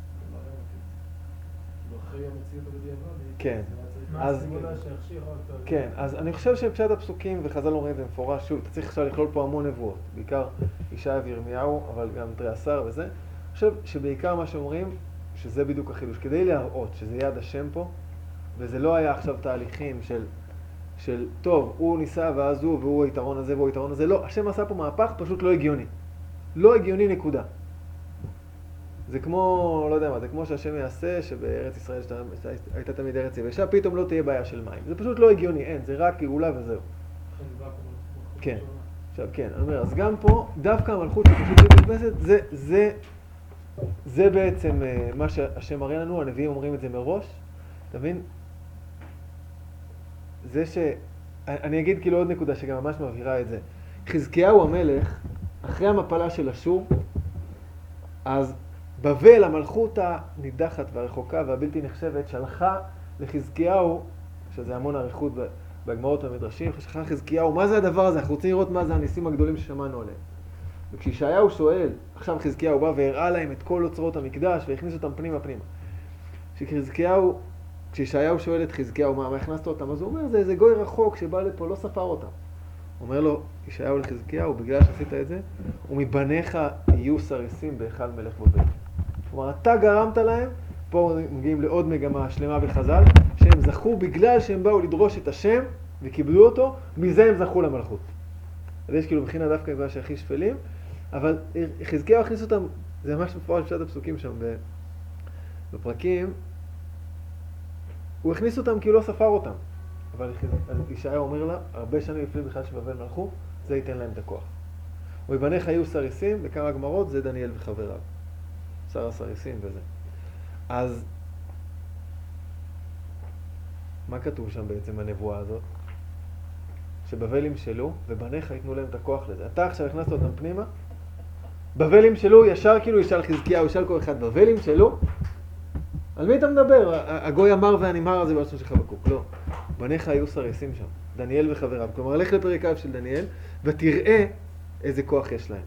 אחרי המציאות הבדיעבדית. כן. מה אז- הסימולה שהכשירה אותו? כן, אז אני חושב שפשט הפסוקים וחז"ל אומרים את זה מפורש, שוב, אתה צריך עכשיו לכלול פה המון נבואות, בעיקר ישעיה וירמיהו, אבל גם תריעשר וזה. אני חושב שבעיקר מה שאומרים, שזה בדיוק החידוש, כדי להראות שזה יד השם פה, וזה לא היה עכשיו תהליכים של, של טוב, הוא ניסה ואז הוא, והוא היתרון הזה והוא היתרון הזה, לא, השם עשה פה מהפך פשוט לא הגיוני. לא הגיוני נקודה. זה כמו, לא יודע מה, זה כמו שהשם יעשה שבארץ ישראל שאתה, הייתה תמיד ארץ יבשה, פתאום לא תהיה בעיה של מים. זה פשוט לא הגיוני, אין, זה רק גאולה וזהו. כן. עכשיו כן, אני אומר, אז גם פה, דווקא המלכות שפשוט בלתי נתפסת, זה, זה, זה בעצם uh, מה שהשם מראה לנו, הנביאים אומרים את זה מראש, אתה מבין? זה ש... אני אגיד כאילו עוד נקודה שגם ממש מבהירה את זה. חזקיהו המלך, אחרי המפלה של אשור, אז בבל, המלכות הנידחת והרחוקה והבלתי נחשבת, שלחה לחזקיהו, שזה המון אריכות בגמרות והמדרשים, שלחה לחזקיהו, מה זה הדבר הזה? אנחנו רוצים לראות מה זה הניסים הגדולים ששמענו עליהם. וכשישעיהו שואל, עכשיו חזקיהו בא והראה להם את כל אוצרות המקדש והכניס אותם פנימה פנימה. כשחזקיהו, כשישעיהו שואל את חזקיהו, מה, מה הכנסת אותם? אז הוא אומר, זה איזה גוי רחוק שבא לפה, לא ספר אותם. הוא אומר לו, ישעיהו לחזקיהו, בגלל שעשית את זה, ומבניך יהיו סריסים בהיכל מלך בבל. כלומר, אתה גרמת להם, פה מגיעים לעוד מגמה שלמה בחז"ל, שהם זכו בגלל שהם באו לדרוש את השם וקיבלו אותו, מזה הם זכו למלכות. אז יש כאילו בחינה דווקא בגלל שהכי שפלים, אבל חזקיהו הכניס אותם, זה ממש מפורש בשעת הפסוקים שם בפרקים, הוא הכניס אותם כי הוא לא ספר אותם. אבל ישעיהו אומר לה, הרבה שנים לפני בכלל שבבל מלכו, זה ייתן להם את הכוח. ומבניך יהיו סריסים, בכמה גמרות, זה דניאל וחבריו. שר הסריסים וזה. אז מה כתוב שם בעצם בנבואה הזאת? שבבל ימשלו ובניך ייתנו להם את הכוח לזה. אתה עכשיו הכנסת אותם פנימה, בבל ימשלו, ישר כאילו ישאל חזקיהו, ישאל כל אחד, בבל ימשלו? על מי אתה מדבר? הגוי אמר והנמהר הזה בלשון של חבקוק. לא. בניך היו סרסים שם, דניאל וחבריו. כלומר, לך לפרק א' של דניאל ותראה איזה כוח יש להם.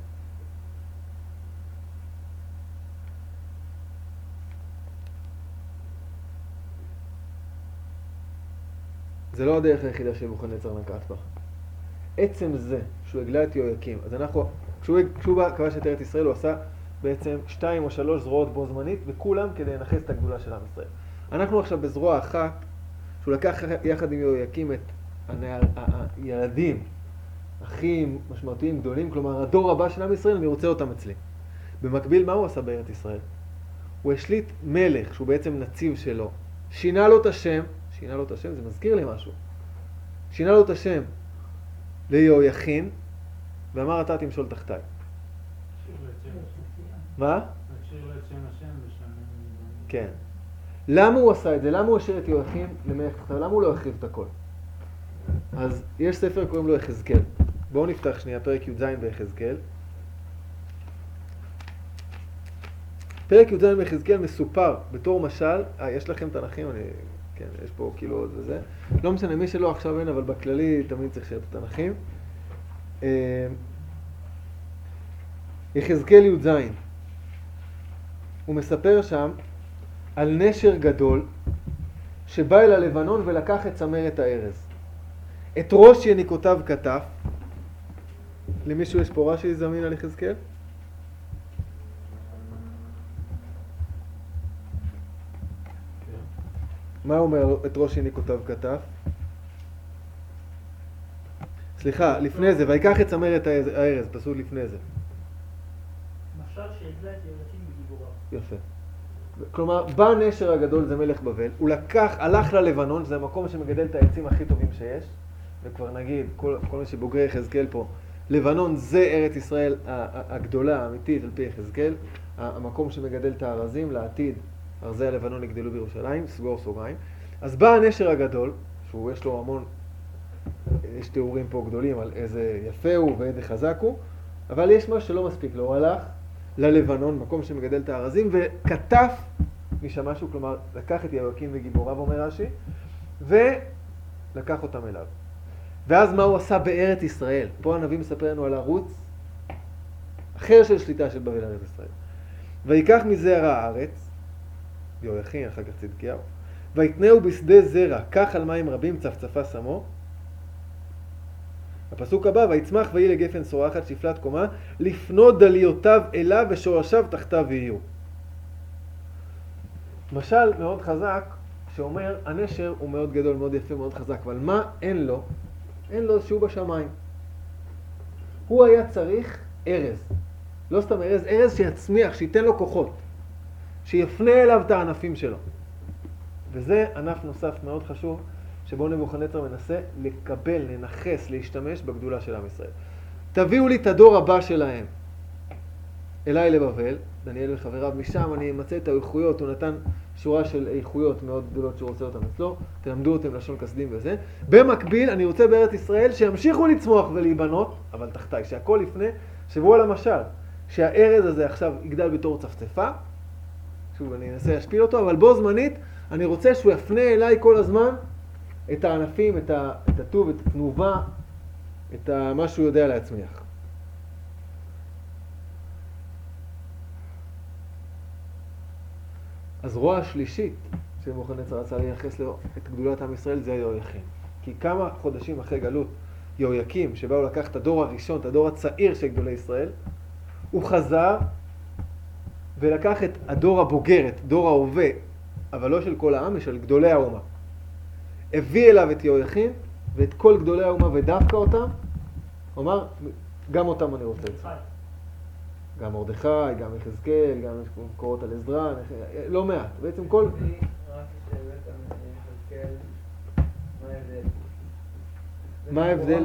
זה לא הדרך היחידה שנבוכדנצר נקט בה. עצם זה שהוא הגלה את יהויקים, אז אנחנו, כשהוא, כשהוא בא, כבש את ארץ ישראל, הוא עשה בעצם שתיים או שלוש זרועות בו זמנית, וכולם כדי לנחס את הגדולה של עם ישראל. אנחנו עכשיו בזרוע אחת, שהוא לקח יחד עם יהויקים את הנער, הילדים הכי משמעותיים גדולים, כלומר הדור הבא של עם ישראל, אני רוצה אותם אצלי. במקביל, מה הוא עשה בארץ ישראל? הוא השליט מלך, שהוא בעצם נציב שלו, שינה לו את השם, שינה לו את השם, זה מזכיר לי משהו. שינה לו את השם ליהויכין, ואמר אתה תמשול תחתיי. מה? תקשיר לו את שם השם ושם... כן. למה הוא עשה את זה? למה הוא השאיר את יהויכין למלך תחתיו? למה הוא לא החריב את הכל? אז יש ספר קוראים לו יחזקאל. בואו נפתח שנייה, פרק י"ז ביחזקאל. פרק י"ז ביחזקאל מסופר בתור משל, אה, יש לכם תנכים? אני... כן, יש פה כאילו עוד וזה. לא משנה, מי שלא עכשיו אין, אבל בכללי תמיד צריך שיהיה את התנכים. יחזקאל י"ז. הוא מספר שם על נשר גדול שבא אל הלבנון ולקח את צמרת הארז. את ראש יניקותיו כתף. למישהו יש פה רש"י זמין על יחזקאל? מה אומר את ראש יניקותיו כתף? סליחה, לפני זה, ויקח את צמרת הארז, פסוק לפני זה. משל שהגלה את יהויקים בגיבוריו. יפה. כלומר, בא נשר הגדול, זה מלך בבל, הוא לקח, הלך ללבנון, שזה המקום שמגדל את העצים הכי טובים שיש, וכבר נגיד, כל, כל מי שבוגרי יחזקאל פה, לבנון זה ארץ ישראל הגדולה, האמיתית, על פי יחזקאל, המקום שמגדל את הארזים לעתיד, ארזי הלבנון יגדלו בירושלים, סגור סוגריים. אז בא הנשר הגדול, שהוא יש לו המון, יש תיאורים פה גדולים על איזה יפה הוא ואיזה חזק הוא, אבל יש משהו שלא מספיק לו, הוא הלך ללבנון, מקום שמגדל את הארזים, וכתף משם משהו, כלומר, לקח את יהויקים וגיבוריו, אומר רש"י, ולקח אותם אליו. ואז מה הוא עשה בארץ ישראל? פה הנביא מספר לנו על ערוץ אחר של שליטה של בבל ארץ ישראל. ויקח מזרע הארץ, יהויכין, אחר כך צדקיהו, ויתנהו בשדה זרע, כך על מים רבים צפצפה שמו. הפסוק הבא, ויצמח ויהי לגפן שורחת שפלת קומה, לפנות דליותיו אליו ושורשיו תחתיו יהיו. משל מאוד חזק שאומר, הנשר הוא מאוד גדול, מאוד יפה, מאוד חזק, אבל מה אין לו? אין לו שהוא בשמיים. הוא היה צריך ארז. לא סתם ארז, ארז שיצמיח, שייתן לו כוחות. שיפנה אליו את הענפים שלו. וזה ענף נוסף מאוד חשוב, שבו נבוכדנצר מנסה לקבל, לנחס, להשתמש בגדולה של עם ישראל. תביאו לי את הדור הבא שלהם אליי לבבל, דניאל וחבריו, משם אני אמצא את האיכויות, הוא נתן שורה של איכויות מאוד גדולות שהוא רוצה אותם אצלו, תלמדו אותם לשון כסדים וזה. במקביל, אני רוצה בארץ ישראל שימשיכו לצמוח ולהיבנות, אבל תחתיי, שהכל לפני, שבו על המשל, שהארז הזה עכשיו יגדל בתור צפצפה, שוב, אני אנסה להשפיל אותו, אבל בו זמנית, אני רוצה שהוא יפנה אליי כל הזמן את הענפים, את, ה, את הטוב, את התנובה, את ה, מה שהוא יודע להצמיח. אז רוע השלישית שנבוכדנצר רצה לייחס לו את גדולת עם ישראל זה יהויכין. כי כמה חודשים אחרי גלות יהויקים, שבאו לקח את הדור הראשון, את הדור הצעיר של גדולי ישראל, הוא חזר ולקח את הדור הבוגר, את דור ההווה, אבל לא של כל העם, של גדולי האומה. הביא אליו את יהויכין ואת כל גדולי האומה ודווקא אותם, הוא אמר, גם אותם אני רוצה את זה. גם מרדכי, גם יחזקאל, גם מקורות על עזרא, לא מעט. בעצם כל... רק כשהבאת יחזקאל, מה ההבדל? מה ההבדל?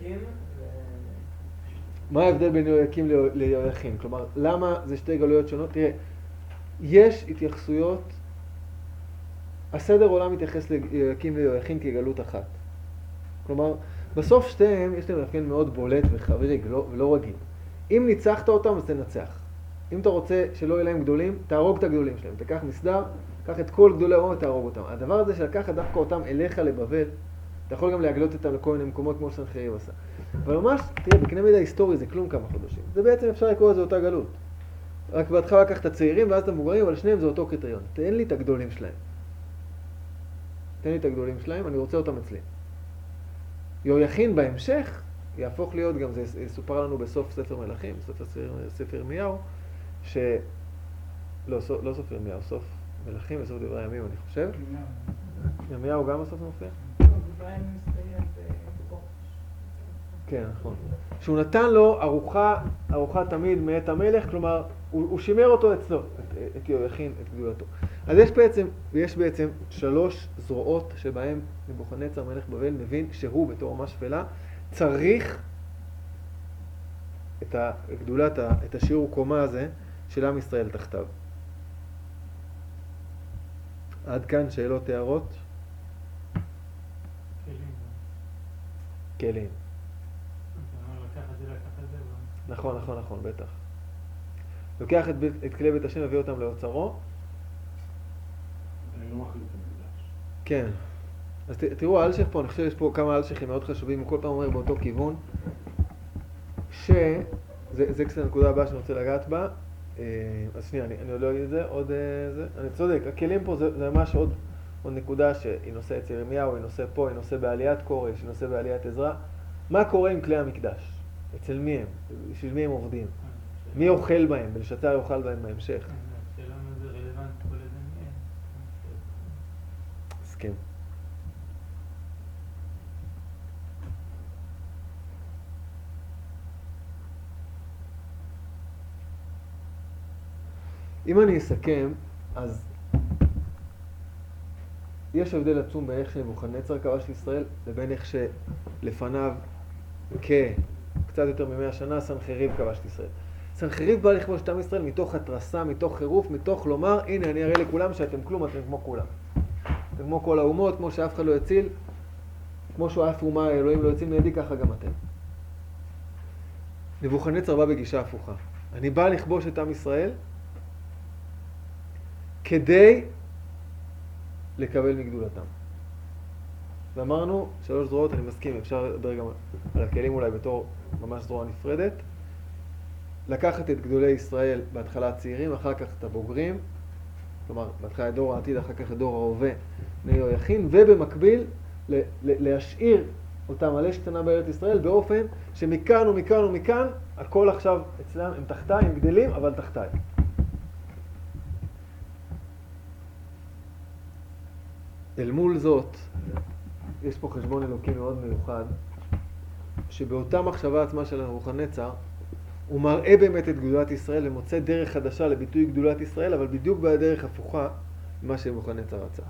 מה ההבדל בין יהויקים ליהויכין? כלומר, למה זה שתי גלויות שונות? תראה, יש התייחסויות הסדר עולם מתייחס ליהויקים ויהויכין כגלות אחת. כלומר, בסוף שתיהם יש להם מאפיין מאוד בולט וחריג, לא, ולא רגיל. אם ניצחת אותם, אז תנצח. אם אתה רוצה שלא יהיו להם גדולים, תהרוג את הגדולים שלהם. תקח מסדר, קח את כל גדולי האומה ותהרוג אותם. הדבר הזה שלקחת דווקא אותם אליך לבבל, אתה יכול גם להגלות אותם לכל מיני מקומות כמו סנחריב עשה. אבל ממש, תראה, בקנה מידה היסטורי זה כלום כמה חודשים. זה בעצם אפשר לקרוא לזה אותה גלות. רק בהתחלה לקחת את הצעירים ואז את המבוגרים, אבל שניהם זה אותו קריטריון. תן לי את הגדולים שלהם. תן לי את הגדולים שלהם, אני רוצה אותם אצלי. יהויכין בהמשך יהפוך להיות, גם זה יסופר לנו בסוף ספר מלכים, בסוף ספר ירמיהו, ש... לא, סוף, לא סוף ירמיהו, סוף מלכים וסוף דברי הימים, אני חושב. ירמיהו גם בסוף מופיע? כן, נכון. שהוא נתן לו ארוחה, ארוחה תמיד מאת המלך, כלומר, הוא, הוא שימר אותו אצלו, את, את יהויכין, את גדולתו. אז יש בעצם, יש בעצם שלוש זרועות שבהם נבוכדנצר מלך בבל מבין שהוא בתור אומה שפלה צריך את הגדולת, את השיעור קומה הזה של עם ישראל תחתיו. עד כאן שאלות, הערות? כלים. נכון, נכון, נכון, בטח. לוקח את, את כלי בית השם, מביא אותם לאוצרו. אני לא מחליט את המקדש. כן. אז ת, תראו, האלשך פה, אני חושב שיש פה כמה אלשכים מאוד חשובים, הוא כל פעם אומר באותו כיוון, שזה, זה קצת הנקודה הבאה שאני רוצה לגעת בה. אז שנייה, אני, אני עוד לא אגיד את זה, עוד זה. אני צודק, הכלים פה זה, זה ממש עוד, עוד נקודה שהיא נושא אצל ירמיהו, היא נושא פה, היא נושא בעליית קורש, היא נושא בעליית עזרא. מה קורה עם כלי המקדש? אצל מי הם? בשביל מי הם עובדים? מי אוכל בהם? בלשצר יאכל בהם בהמשך. השאלה מה זה רלוונט כל איזה מי? הסכם. אם אני אסכם, אז יש הבדל עצום בין איך שנבוכדנצר כבש לישראל לבין איך שלפניו כקצת יותר ממאה שנה סנחריב כבש לישראל. סנחריב בא לכבוש את עם ישראל מתוך התרסה, מתוך חירוף, מתוך לומר, הנה אני אראה לכולם שאתם כלום, אתם כמו כולם. אתם כמו כל האומות, כמו שאף אחד לא יציל, כמו שאף אומה אלוהים לא יציל מידי, ככה גם אתם. נבוכדנצר בא בגישה הפוכה. אני בא לכבוש את עם ישראל כדי לקבל מגדולתם. ואמרנו, שלוש זרועות, אני מסכים, אפשר לדבר גם על הכלים אולי בתור ממש זרוע נפרדת. לקחת את גדולי ישראל בהתחלה הצעירים, אחר כך את הבוגרים, כלומר, בהתחלה את דור העתיד, אחר כך את דור ההווה, בני יהויכין, ובמקביל ל- ל- להשאיר אותם על אש קטנה בארץ ישראל, באופן שמכאן ומכאן ומכאן, הכל עכשיו אצלם, הם תחתיים, הם גדלים, אבל תחתיים. אל מול זאת, יש פה חשבון אלוקי מאוד מיוחד, שבאותה מחשבה עצמה של נבוכדנצר, הוא מראה באמת את גדולת ישראל ומוצא דרך חדשה לביטוי גדולת ישראל, אבל בדיוק בדרך הפוכה ממה שנבוכדנצר רצה.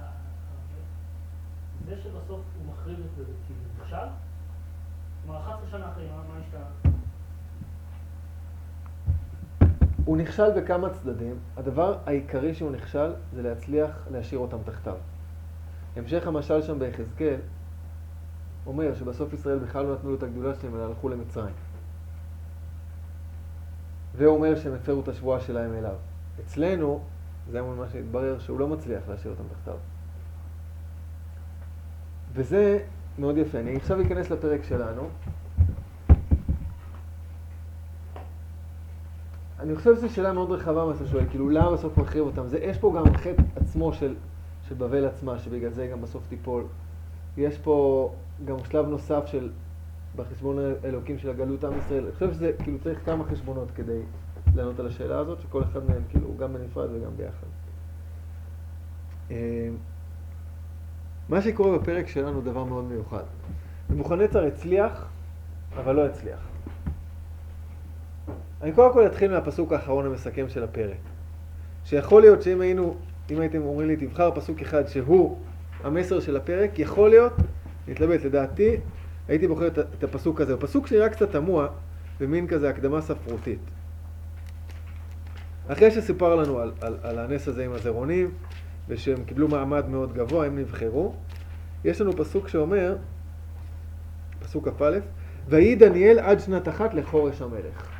זה שבסוף הוא מחריב את זה, כי זה נכשל? כלומר, אחת עשרה שנה אחרי, מה השתנה? הוא נכשל בכמה צדדים. הדבר העיקרי שהוא נכשל זה להצליח להשאיר אותם תחתיו. המשך המשל שם ביחזקאל אומר שבסוף ישראל בכלל לא נתנו לו את הגדולה שלהם אלא הלכו למצרים. והוא אומר שהם הפרו את השבועה שלהם אליו. אצלנו, זה מה שהתברר שהוא לא מצליח להשאיר אותם תחתיו. וזה מאוד יפה. אני עכשיו אכנס לפרק שלנו. אני חושב שזו שאלה מאוד רחבה מה שאתה שואל, כאילו למה בסוף מחריב אותם? זה, יש פה גם חטא עצמו של, של בבל עצמה, שבגלל זה גם בסוף תיפול. יש פה גם שלב נוסף של, בחשבון האלוקים של הגלות עם ישראל. אני חושב שזה, כאילו צריך כמה חשבונות כדי לענות על השאלה הזאת, שכל אחד מהם כאילו גם בנפרד וגם ביחד. מה שקורה בפרק שלנו דבר מאוד מיוחד. נבוכדנצר הצליח, אבל לא הצליח. אני קודם כל אתחיל מהפסוק האחרון המסכם של הפרק. שיכול להיות שאם היינו, אם הייתם אומרים לי תבחר פסוק אחד שהוא המסר של הפרק, יכול להיות, נתלבט לדעתי, הייתי בוחר את, את הפסוק הזה. הפסוק שנראה קצת תמוה, במין כזה הקדמה ספרותית. אחרי שסיפר לנו על, על, על הנס הזה עם הזרעונים, ושהם קיבלו מעמד מאוד גבוה, הם נבחרו. יש לנו פסוק שאומר, פסוק כ"א, ויהי דניאל עד שנת אחת לחורש המלך.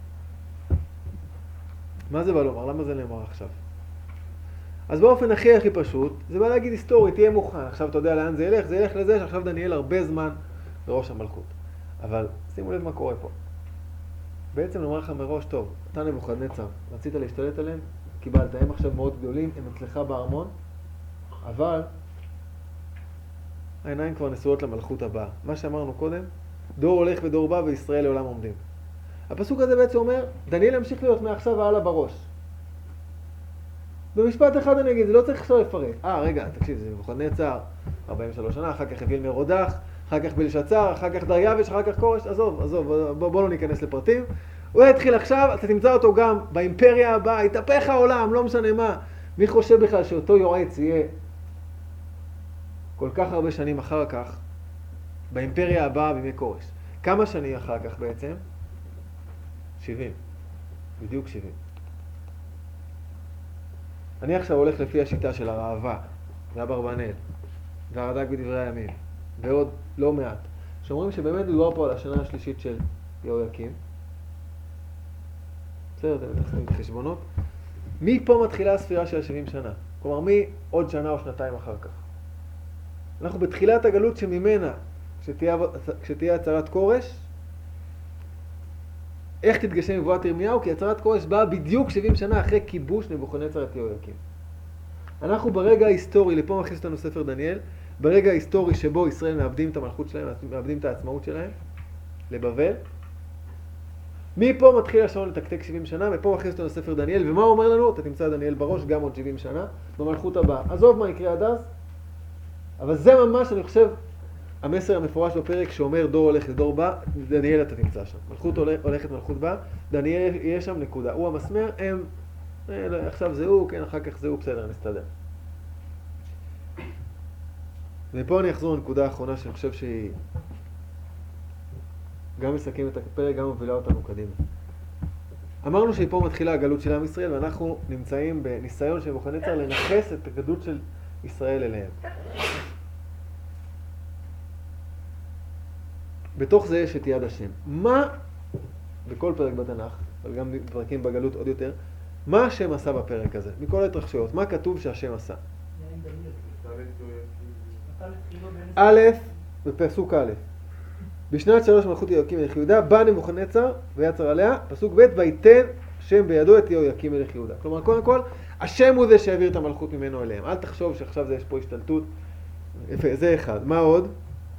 מה זה בא לומר? למה זה נאמר עכשיו? אז באופן הכי הכי פשוט, זה בא להגיד היסטורית, תהיה מוכן. עכשיו אתה יודע לאן זה ילך? זה ילך לזה שעכשיו דניאל הרבה זמן בראש המלכות. אבל שימו לב מה קורה פה. בעצם נאמר לך מראש, טוב, אתה נבוכדנצר, רצית להשתלט עליהם, קיבלת, הם עכשיו מאוד גדולים, הם אצלך בארמון, אבל העיניים כבר נשואות למלכות הבאה. מה שאמרנו קודם, דור הולך ודור בא וישראל לעולם עומדים. הפסוק הזה בעצם אומר, דניאל ימשיך להיות מעכשיו והלאה בראש. במשפט אחד אני אגיד, זה לא צריך עכשיו לפרט. אה, רגע, תקשיב, זה נבוכדנצר, ארבעים ושלוש שנה, אחר כך הביל מרודח, אחר כך בלשצר, אחר כך דריווש, אחר כך קורש, עזוב, עזוב, בוא, בוא לא ניכנס לפרטים. הוא יתחיל עכשיו, אתה תמצא אותו גם באימפריה הבאה, יתהפך העולם, לא משנה מה. מי חושב בכלל שאותו יועץ יהיה כל כך הרבה שנים אחר כך, באימפריה הבאה בימי קורש? כמה שנים אחר כך בעצם? שבעים. בדיוק שבעים. אני עכשיו הולך לפי השיטה של הראווה, והברבנאל, והרד"ק בדברי הימים, ועוד לא מעט, שאומרים שבאמת מדובר פה על השנה השלישית של יהויקים. בסדר, אתם מתחילים בחשבונות. מפה מתחילה הספירה של שבעים שנה. כלומר, מי עוד שנה או שנתיים אחר כך. אנחנו בתחילת הגלות שממנה, כשתהיה, כשתהיה הצהרת קורש, איך תתגשם נבואת ירמיהו? כי הצהרת קורש באה בדיוק שבעים שנה אחרי כיבוש נבוכדנצר את יהויקים. אנחנו ברגע ההיסטורי, לפה מכניס אותנו ספר דניאל, ברגע ההיסטורי שבו ישראל מאבדים את המלכות שלהם, מאבדים את העצמאות שלהם, לבבל. מפה מתחיל השעון לתקתק שבעים שנה, ופה מכניס אותנו ספר דניאל, ומה הוא אומר לנו? אתה תמצא דניאל בראש גם עוד שבעים שנה, במלכות הבאה. עזוב מה יקרה עד אז, אבל זה ממש, אני חושב, המסר המפורש בפרק שאומר דור הולך לדור בא, דניאל אתה תמצא שם. מלכות הולך, הולכת מלכות בא, דניאל יהיה שם נקודה. הוא המסמר, הם, אה, לא, עכשיו זה הוא, כן, אחר כך זה הוא, בסדר, נסתדר. ופה אני אחזור לנקודה האחרונה שאני חושב שהיא גם מסכמת את הפרק, גם מובילה אותנו קדימה. אמרנו שפה מתחילה הגלות של עם ישראל, ואנחנו נמצאים בניסיון של נבוכדנצר לנכס את הגלות של ישראל אליהם. בתוך זה יש את יד השם. מה, בכל פרק בתנ"ך, אבל גם פרקים בגלות עוד יותר, מה השם עשה בפרק הזה? מכל ההתרחשויות, מה כתוב שהשם עשה? א', בפסוק א', בשנת שלוש מלכות יהויקים מלך יהודה, בא נבוכדנצר ויצר עליה, פסוק ב', ויתן שם בידו את יהויקים מלך יהודה. כלומר, קודם כל, השם הוא זה שהעביר את המלכות ממנו אליהם. אל תחשוב שעכשיו זה יש פה השתלטות. יפה, זה אחד. מה עוד?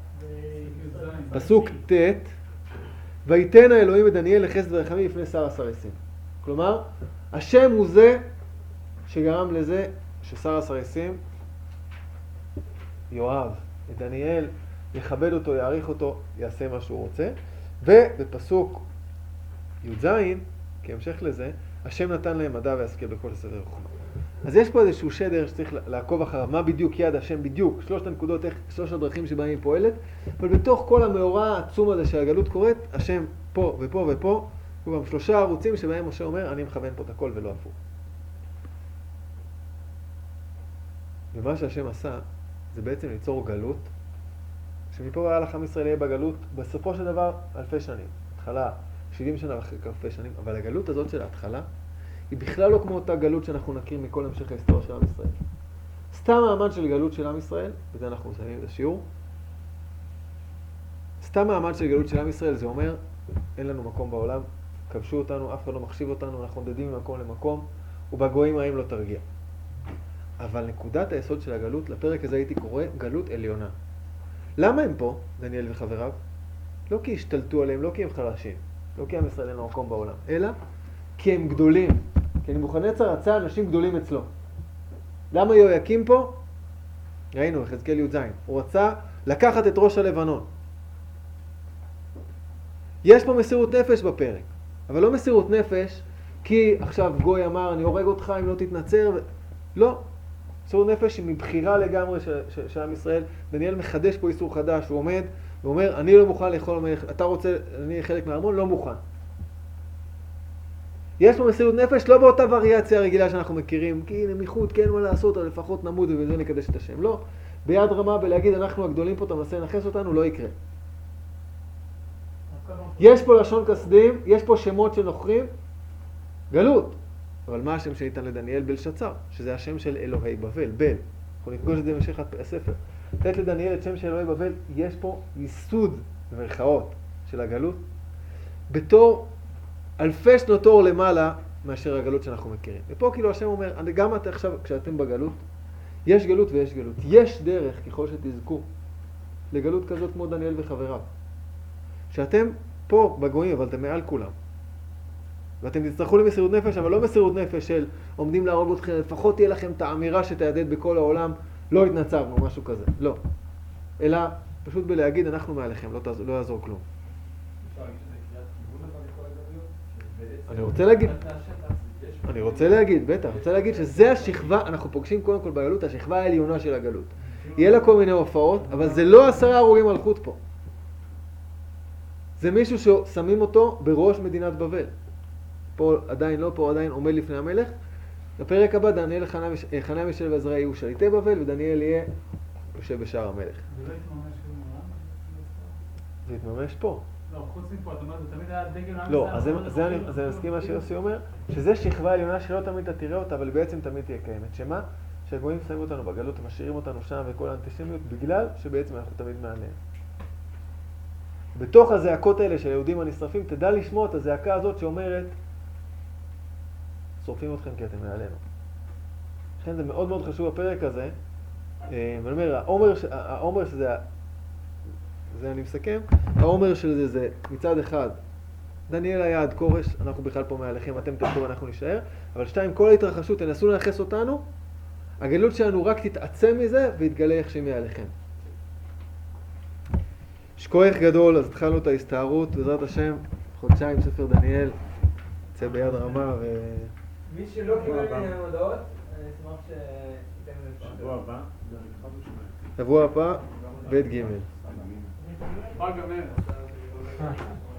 פסוק ט', ויתן האלוהים את דניאל לחסד ורחמים לפני שר הסרסים. כלומר, השם הוא זה שגרם לזה ששר הסרסים יאהב את דניאל, יכבד אותו, יעריך אותו, יעשה מה שהוא רוצה. ובפסוק י"ז, כהמשך לזה, השם נתן להם מדע והשכל בכל ספר וחוכמה. אז יש פה איזשהו שדר שצריך לעקוב אחריו, מה בדיוק יד השם בדיוק, שלושת הנקודות, שלושת הדרכים שבהם היא פועלת, אבל בתוך כל המאורע העצום הזה שהגלות קורית, השם פה ופה ופה, הוא גם שלושה ערוצים שבהם משה אומר, אני מכוון פה את הכל ולא הפוך. ומה שהשם עשה, זה בעצם ליצור גלות, שמפה והלך עם ישראל יהיה בגלות, בסופו של דבר, אלפי שנים. התחלה, שבעים שנה ואחרי אלפי שנים, אבל הגלות הזאת של ההתחלה, היא בכלל לא כמו אותה גלות שאנחנו נכיר מכל המשך ההיסטוריה של עם ישראל. סתם מעמד של גלות של עם ישראל, וזה אנחנו מסיימים את השיעור, סתם מעמד של גלות של עם ישראל, זה אומר, אין לנו מקום בעולם, כבשו אותנו, אף אחד לא מחשיב אותנו, אנחנו נודדים ממקום למקום, ובגויים רעים לא תרגיע. אבל נקודת היסוד של הגלות, לפרק הזה הייתי קורא, גלות עליונה. למה הם פה, דניאל וחבריו? לא כי השתלטו עליהם, לא כי הם חלשים, לא כי עם ישראל אין לו מקום בעולם, אלא כי הם גדולים. כי נבוכדנצר רצה אנשים גדולים אצלו. למה יהויקים פה? ראינו, יחזקאל י"ז. הוא רצה לקחת את ראש הלבנון. יש פה מסירות נפש בפרק, אבל לא מסירות נפש כי עכשיו גוי אמר אני הורג אותך אם לא תתנצר. ו... לא. מסירות נפש היא מבחירה לגמרי של, של, של עם ישראל. דניאל מחדש פה איסור חדש, הוא עומד ואומר אני לא מוכן לאכול, אתה רוצה, אני חלק מהארמון, לא מוכן. יש פה מסירות נפש לא באותה וריאציה הרגילה שאנחנו מכירים, כי נמיכות, כן מה לעשות, אבל לפחות נמות ובזה נקדש את השם. לא. ביד רמה בלהגיד אנחנו הגדולים פה, אתה מנסה לנחס אותנו, לא יקרה. יש פה לשון כסדים, יש פה שמות שנוכרים, גלות. אבל מה השם שניתן לדניאל? בלשצר, שזה השם של אלוהי בבל, בל. אנחנו נפגוש את זה במשך הספר. לתת לדניאל את שם של אלוהי בבל, יש פה ייסוד במרכאות של הגלות, בתור אלפי שנות אור למעלה מאשר הגלות שאנחנו מכירים. ופה כאילו השם אומר, גם את עכשיו, כשאתם בגלות, יש גלות ויש גלות. יש דרך, ככל שתזכו, לגלות כזאת כמו דניאל וחבריו. שאתם פה בגויים, אבל אתם מעל כולם. ואתם תצטרכו למסירות נפש, אבל לא מסירות נפש של עומדים להרוג אתכם, לפחות תהיה לכם את האמירה שתעדד בכל העולם, לא התנצרנו, משהו כזה. לא. אלא פשוט בלהגיד, אנחנו מעליכם, לא, תעז... לא יעזור כלום. אני רוצה להגיד, אני רוצה להגיד, בטח, אני רוצה להגיד שזה השכבה, אנחנו פוגשים קודם כל בגלות, השכבה העליונה של הגלות. יהיה לה כל מיני הופעות, אבל זה לא עשרה הרוגים מלכות פה. זה מישהו ששמים אותו בראש מדינת בבל. פה עדיין לא, פה עדיין עומד לפני המלך. בפרק הבא, דניאל, חנניה, מישאל ועזריה יהיו שליטי בבל, ודניאל יהיה יושב בשער המלך. זה לא יתממש במובן? זה יתממש פה. לא, חוץ מפה, זאת אומרת, זה תמיד היה דגל עם לא, ישראל, אז זה אני מסכים מה שיוסי אומר, שזה שכבה עליונה שלא תמיד אתה תראה אותה, אבל בעצם תמיד תהיה קיימת. שמה? שהגויים שמים אותנו בגלות ומשאירים אותנו שם וכל האנטישמיות, בגלל שבעצם אנחנו תמיד מעליהם. בתוך הזעקות האלה של היהודים הנשרפים, תדע לשמוע את הזעקה הזאת שאומרת, שורפים אתכם כי אתם מעלינו. לכן זה מאוד מאוד חשוב הפרק הזה. ואני אומר, העומר, העומר שזה, זה אני מסכם, העומר של זה זה מצד אחד, דניאל היה עד כורש, אנחנו בכלל פה מעליכם, אתם תלכו ואנחנו נשאר, אבל שתיים, כל ההתרחשות, תנסו לנחס אותנו, הגלות שלנו רק תתעצם מזה ויתגלה איך שהיא מעליכם. יש כוח גדול, אז התחלנו את ההסתערות, בעזרת השם, חודשיים ספר דניאל, יצא ביד רמה ו... מי שלא קיבל ממני הודעות, אני אשמח שייתן לי שבוע הבא, זה נקחת ושמיים. שבוע הבא, בית ג' חג המלך.